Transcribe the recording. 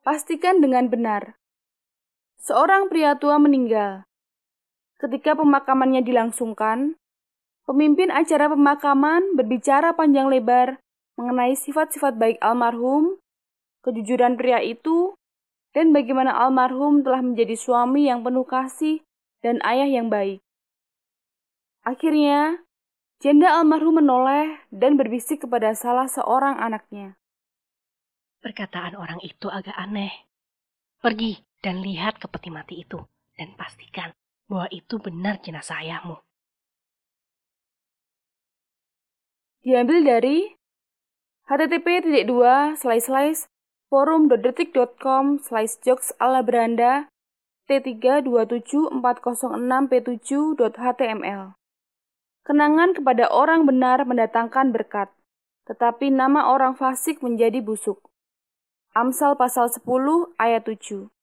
Pastikan dengan benar. Seorang pria tua meninggal. Ketika pemakamannya dilangsungkan, pemimpin acara pemakaman berbicara panjang lebar mengenai sifat-sifat baik almarhum, kejujuran pria itu, dan bagaimana almarhum telah menjadi suami yang penuh kasih dan ayah yang baik. Akhirnya, janda almarhum menoleh dan berbisik kepada salah seorang anaknya. Perkataan orang itu agak aneh. Pergi dan lihat ke peti mati itu dan pastikan bahwa itu benar jenazah ayahmu. Diambil dari http://forum.detik.com/jokes ala Belanda T3274006P7.html. Kenangan kepada orang benar mendatangkan berkat, tetapi nama orang fasik menjadi busuk. Amsal pasal 10 ayat 7.